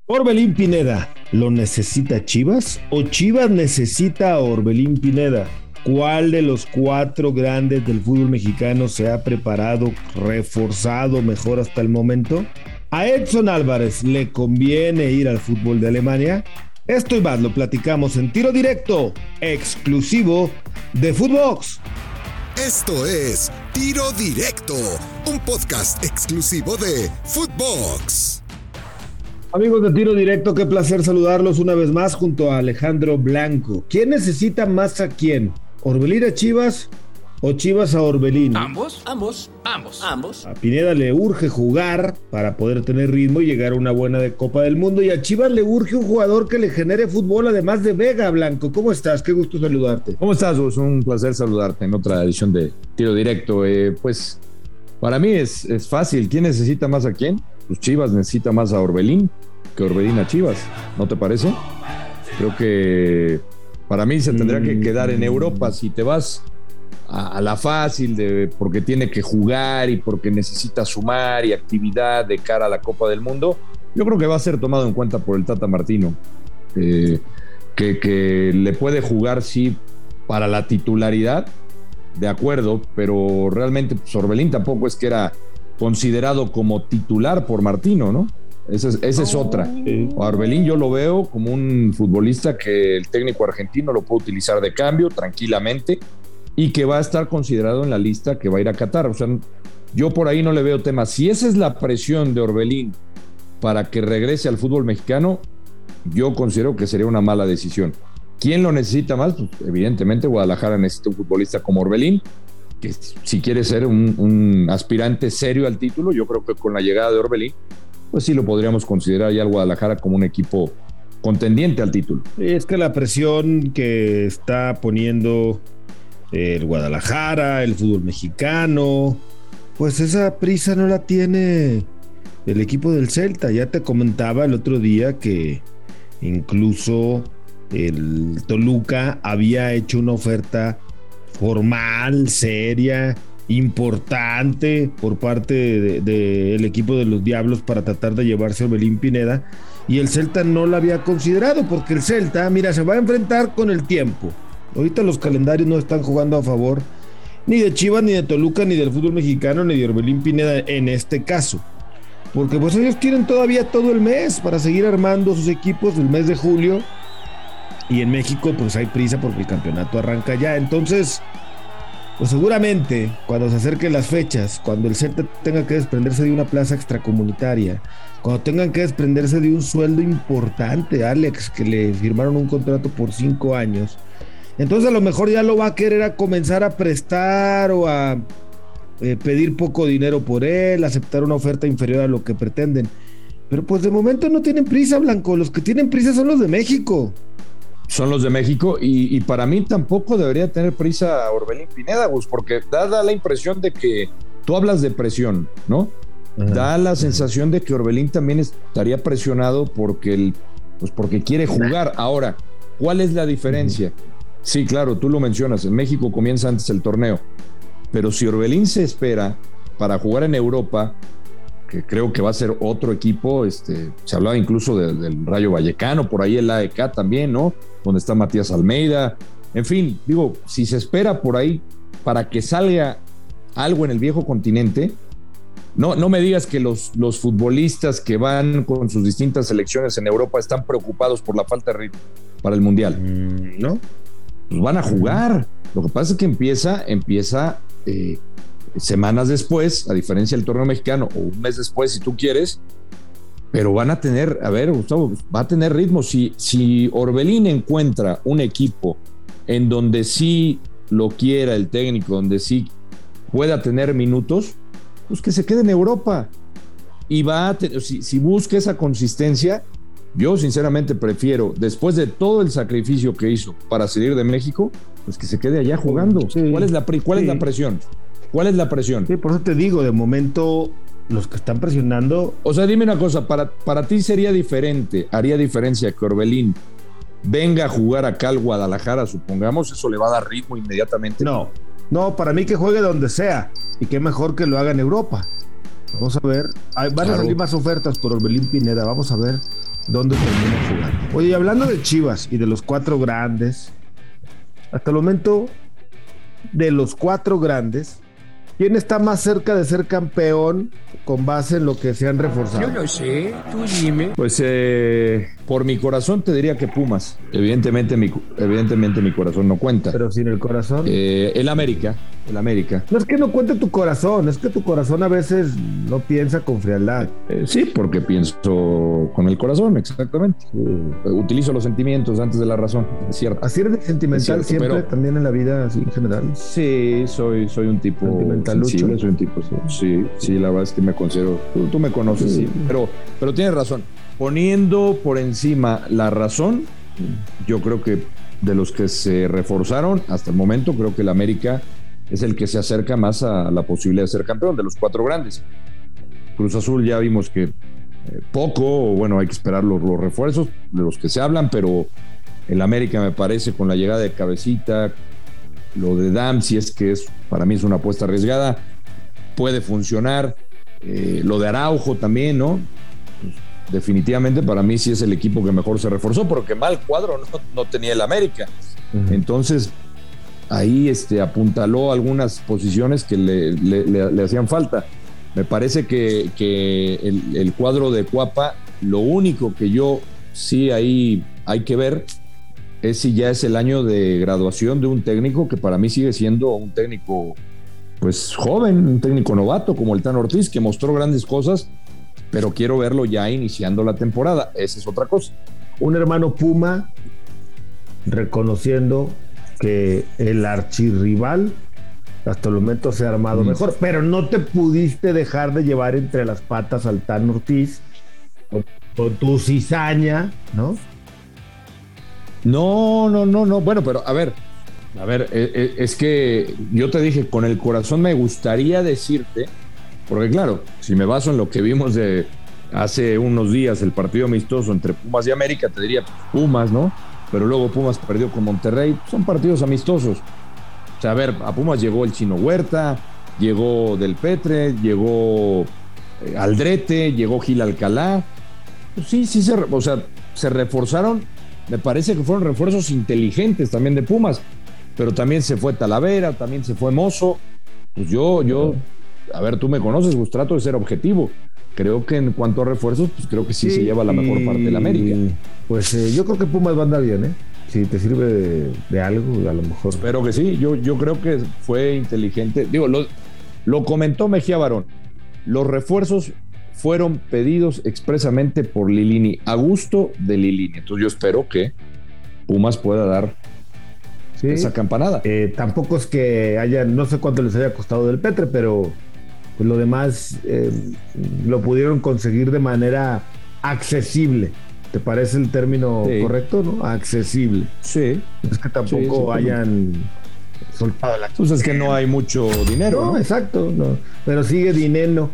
Orbelín Pineda, ¿lo necesita Chivas o Chivas necesita a Orbelín Pineda? ¿Cuál de los cuatro grandes del fútbol mexicano se ha preparado, reforzado mejor hasta el momento? ¿A Edson Álvarez le conviene ir al fútbol de Alemania? Esto y más lo platicamos en Tiro Directo, exclusivo de Footbox. Esto es Tiro Directo, un podcast exclusivo de Footbox. Amigos de Tiro Directo, qué placer saludarlos una vez más junto a Alejandro Blanco. ¿Quién necesita más a quién? ¿Orbelín a Chivas o Chivas a Orbelín? Ambos. A Pineda le urge jugar para poder tener ritmo y llegar a una buena de Copa del Mundo, y a Chivas le urge un jugador que le genere fútbol además de Vega. Blanco, ¿cómo estás? Qué gusto saludarte. ¿Cómo estás, Gus? Un placer saludarte en otra edición de Tiro Directo. Pues para mí es fácil. ¿Quién necesita más a quién? Pues Chivas necesita más a Orbelín que Orbelín a Chivas, ¿no te parece? Creo que para mí se tendría que quedar en Europa. Si te vas a la fácil porque tiene que jugar y porque necesita sumar y actividad de cara a la Copa del Mundo, yo creo que va a ser tomado en cuenta por el Tata Martino, que le puede jugar sí para la titularidad, de acuerdo, pero realmente pues, Orbelín tampoco es que era considerado como titular por Martino, ¿no? Esa es otra. A Orbelín yo lo veo como un futbolista que el técnico argentino lo puede utilizar de cambio tranquilamente y que va a estar considerado en la lista que va a ir a Qatar. O sea, yo por ahí no le veo tema. Si esa es la presión de Orbelín para que regrese al fútbol mexicano, yo considero que sería una mala decisión. ¿Quién lo necesita más? Pues evidentemente Guadalajara necesita un futbolista como Orbelín, que si quiere ser un aspirante serio al título, yo creo que con la llegada de Orbelín, pues sí lo podríamos considerar ya al Guadalajara como un equipo contendiente al título. Es que la presión que está poniendo el Guadalajara, el fútbol mexicano, pues esa prisa no la tiene el equipo del Celta. Ya te comentaba el otro día que incluso el Toluca había hecho una oferta formal, seria, importante por parte del equipo de los Diablos para tratar de llevarse a Orbelín Pineda, y el Celta no la había considerado porque el Celta, mira, se va a enfrentar con el tiempo. Ahorita los calendarios no están jugando a favor ni de Chivas, ni de Toluca, ni del fútbol mexicano, ni de Orbelín Pineda en este caso, porque pues ellos tienen todavía todo el mes para seguir armando sus equipos del mes de julio, y en México pues hay prisa porque el campeonato arranca ya. Entonces pues seguramente cuando se acerquen las fechas, cuando el Celta tenga que desprenderse de una plaza extracomunitaria, cuando tengan que desprenderse de un sueldo importante, Alex, que le firmaron un contrato por 5 años, entonces a lo mejor ya lo va a querer a comenzar a prestar o a pedir poco dinero por él, aceptar una oferta inferior a lo que pretenden. Pero pues de momento no tienen prisa, Blanco. Los que tienen prisa son los de México. Son los de México, y para mí tampoco debería tener prisa Orbelín Pineda, Gus, porque da la impresión de que tú hablas de presión, ¿no? Da la sensación de que Orbelín también estaría presionado porque quiere jugar. Ahora, ¿cuál es la diferencia? Sí, claro, tú lo mencionas, en México comienza antes el torneo, pero si Orbelín se espera para jugar en Europa, que creo que va a ser otro equipo, se hablaba incluso del Rayo Vallecano, por ahí el AEK también, ¿no? Donde está Matías Almeida. En fin, digo, si se espera por ahí para que salga algo en el viejo continente, no me digas que los futbolistas que van con sus distintas selecciones en Europa están preocupados por la falta de ritmo para el Mundial. ¿No? Pues van a jugar. Lo que pasa es que empieza semanas después, a diferencia del torneo mexicano, o un mes después si tú quieres, pero van a tener, a ver, Gustavo, va a tener ritmo. Si Orbelín encuentra un equipo en donde sí lo quiera el técnico, donde sí pueda tener minutos, pues que se quede en Europa. Y si busca esa consistencia, yo sinceramente prefiero, después de todo el sacrificio que hizo para salir de México, pues que se quede allá jugando. Sí. ¿Cuál es la presión? ¿Cuál es la presión? Sí, por eso te digo, de momento los que están presionando... O sea, dime una cosa, para ti haría diferencia que Orbelín venga a jugar acá al Guadalajara, supongamos, ¿eso le va a dar ritmo inmediatamente? No, para mí que juegue donde sea, y qué mejor que lo haga en Europa. Vamos a ver, van a salir más ofertas por Orbelín Pineda, vamos a ver dónde termina jugando. Oye, y hablando de Chivas y de los 4 grandes, hasta el momento, de los 4 grandes, ¿quién está más cerca de ser campeón con base en lo que se han reforzado? Yo no sé, tú dime. Pues por mi corazón te diría que Pumas. Evidentemente mi corazón no cuenta. Pero sin el corazón. El América. No es que no cuente tu corazón, es que tu corazón a veces no piensa con frialdad. Sí, porque pienso con el corazón, exactamente. Utilizo los sentimientos antes de la razón, es cierto. Así eres sentimental Es cierto, siempre, pero también en la vida, así en general. Sí, soy un tipo sensible, soy un tipo, sí, la verdad es que me considero, tú me conoces, sí, pero tienes razón. Poniendo por encima la razón, yo creo que de los que se reforzaron hasta el momento, creo que el América es el que se acerca más a la posibilidad de ser campeón de los 4 grandes. Cruz Azul ya vimos que poco, bueno, hay que esperar los refuerzos de los que se hablan, pero el América me parece con la llegada de Cabecita, lo de Dam, si es que para mí es una apuesta arriesgada, puede funcionar. Lo de Araujo también, ¿no? Pues, definitivamente para mí sí es el equipo que mejor se reforzó, porque mal cuadro no tenía el América. Entonces ahí apuntaló algunas posiciones que le hacían falta. Me parece que el cuadro de Cuapa, lo único que yo sí ahí hay que ver es si ya es el año de graduación de un técnico que para mí sigue siendo un técnico pues joven, un técnico novato como el Tan Ortiz, que mostró grandes cosas, pero quiero verlo ya iniciando la temporada. Esa es otra cosa. Un hermano Puma reconociendo que el archirrival hasta el momento se ha armado mejor, pero no te pudiste dejar de llevar entre las patas al Tan Ortiz con tu cizaña, ¿no? No. Bueno, pero a ver, es que yo te dije, con el corazón me gustaría decirte, porque claro, si me baso en lo que vimos de hace unos días, el partido amistoso entre Pumas y América, te diría Pumas, ¿no? Pero luego Pumas perdió con Monterrey, son partidos amistosos. O sea, a ver, a Pumas llegó el Chino Huerta, llegó Del Petre, llegó Aldrete, llegó Gil Alcalá. Pues sí, se reforzaron. Me parece que fueron refuerzos inteligentes también de Pumas, pero también se fue Talavera, también se fue Mozo. Pues yo, a ver, tú me conoces, pues trato de ser objetivo. Creo que en cuanto a refuerzos, pues creo que sí se lleva la mejor parte de la América. Pues yo creo que Pumas va a andar bien, ¿eh? Si te sirve de algo, a lo mejor. Espero que sí, yo creo que fue inteligente. Digo, lo comentó Mejía Barón. Los refuerzos fueron pedidos expresamente por Lilini, a gusto de Lilini. Entonces yo espero que Pumas pueda dar esa campanada. Tampoco es que no sé cuánto les haya costado Del Petre, pero pues lo demás lo pudieron conseguir de manera accesible. ¿Te parece el término correcto, no? Accesible. Sí. Es que tampoco hayan soltado la... Pues es que no hay mucho dinero, ¿no? Exacto, no. Pero sigue dinero.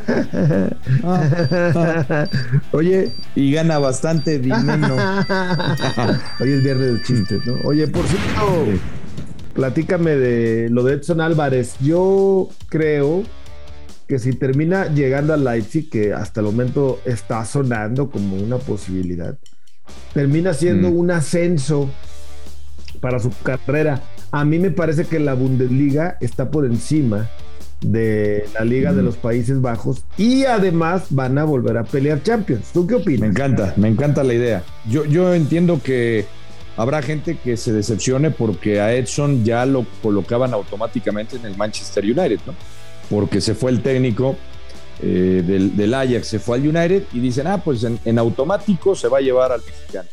Oye. Y gana bastante dinero. Hoy es viernes de chistes, ¿no? Oye, por cierto, platícame de lo de Edson Álvarez. Yo creo que si termina llegando al Leipzig, que hasta el momento está sonando como una posibilidad, termina siendo un ascenso para su carrera. A mí me parece que la Bundesliga está por encima de la Liga de los Países Bajos y además van a volver a pelear Champions. ¿Tú qué opinas? Me encanta la idea. Yo entiendo que habrá gente que se decepcione porque a Edson ya lo colocaban automáticamente en el Manchester United, ¿no? Porque se fue el técnico del Ajax, se fue al United y dicen, pues en automático se va a llevar al mexicano.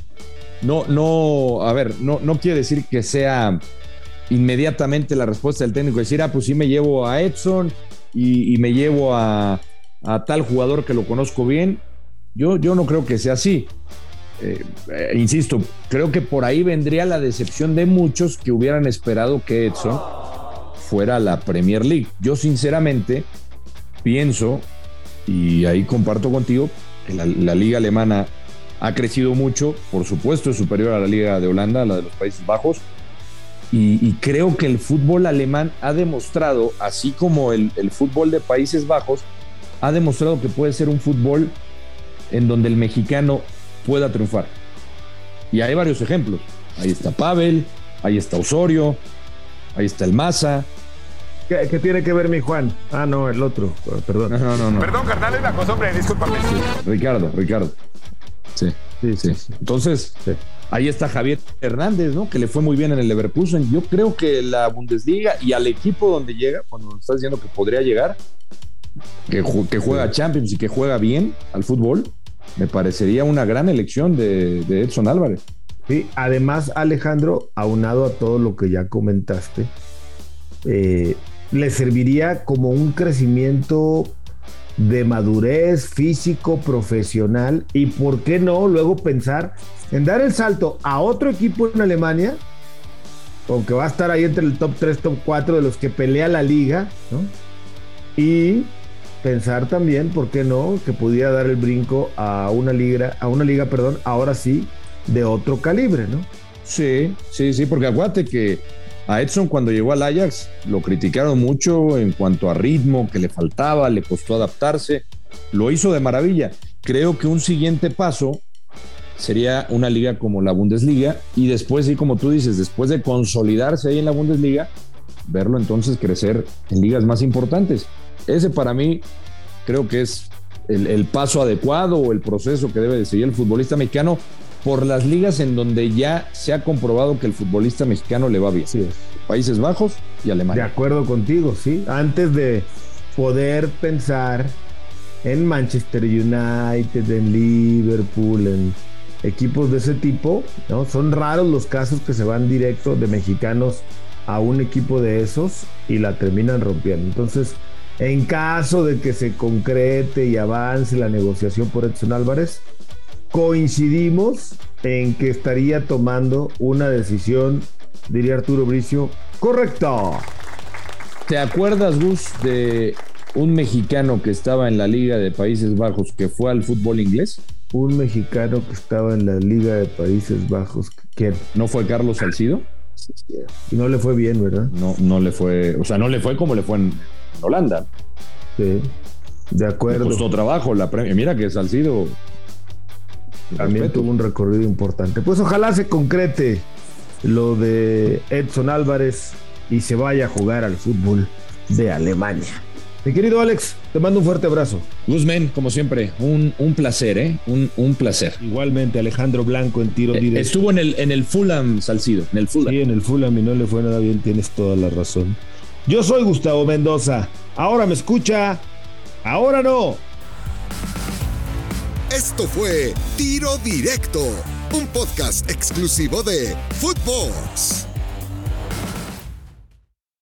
No quiere decir que sea inmediatamente la respuesta del técnico, decir, pues sí me llevo a Edson y me llevo a tal jugador que lo conozco bien. Yo no creo que sea así. Insisto, creo que por ahí vendría la decepción de muchos que hubieran esperado que Edson fuera a la Premier League. Yo sinceramente pienso, y ahí comparto contigo, que la liga alemana ha crecido mucho, por supuesto es superior a la liga de Holanda, a la de los Países Bajos, y creo que el fútbol alemán ha demostrado, así como el fútbol de Países Bajos, ha demostrado que puede ser un fútbol en donde el mexicano pueda triunfar. Y hay varios ejemplos. Ahí está Pavel, ahí está Osorio, ahí está el Maza. ¿Qué tiene que ver mi Juan? Ah, no, el otro. Perdón. No. Perdón, carnal, es la costumbre, discúlpame. Sí, Ricardo. Sí. Entonces, sí. Ahí está Javier Hernández, ¿no? Que le fue muy bien en el Leverkusen. Yo creo que la Bundesliga y al equipo donde llega, cuando estás diciendo que podría llegar, que juega Champions y que juega bien al fútbol, me parecería una gran elección de Edson Álvarez. Sí, además, Alejandro, aunado a todo lo que ya comentaste, le serviría como un crecimiento de madurez físico, profesional, y por qué no luego pensar en dar el salto a otro equipo en Alemania, aunque va a estar ahí entre el top 3, top 4 de los que pelea la liga, ¿no? Y pensar también, ¿por qué no?, que pudiera dar el brinco a una liga, ahora sí, de otro calibre, ¿no? Sí, porque acuérdate que a Edson cuando llegó al Ajax lo criticaron mucho en cuanto a ritmo, que le faltaba, le costó adaptarse, lo hizo de maravilla. Creo que un siguiente paso sería una liga como la Bundesliga y después, sí, como tú dices, después de consolidarse ahí en la Bundesliga, verlo entonces crecer en ligas más importantes. Ese para mí creo que es el paso adecuado o el proceso que debe de seguir el futbolista mexicano por las ligas en donde ya se ha comprobado que el futbolista mexicano le va bien. Sí. Países Bajos y Alemania. De acuerdo contigo, sí. Antes de poder pensar en Manchester United, en Liverpool, en equipos de ese tipo, ¿no? Son raros los casos que se van directo de mexicanos a un equipo de esos y la terminan rompiendo. Entonces, en caso de que se concrete y avance la negociación por Edson Álvarez, coincidimos en que estaría tomando una decisión, diría Arturo Bricio, correcta. ¿Te acuerdas, Gus, de un mexicano que estaba en la Liga de Países Bajos que fue al fútbol inglés? Un mexicano que estaba en la Liga de Países Bajos. ¿Quién? ¿No fue Carlos Salcido? Y no le fue bien, ¿verdad? No le fue, o sea, no le fue como le fue en Holanda. Sí, de acuerdo. Le costó trabajo la premia. Mira que Salcido también tuvo un recorrido importante. Pues ojalá se concrete lo de Edson Álvarez y se vaya a jugar al fútbol de Alemania. Mi querido Alex, te mando un fuerte abrazo. Guzmán, como siempre, un placer, ¿eh? Un placer. Igualmente, Alejandro Blanco en tiro directo. Estuvo en el Fulham, Salcido, en el Fulham. Sí, en el Fulham y no le fue nada bien, tienes toda la razón. Yo soy Gustavo Mendoza. Ahora me escucha, ahora no. Esto fue Tiro Directo, un podcast exclusivo de Footbox.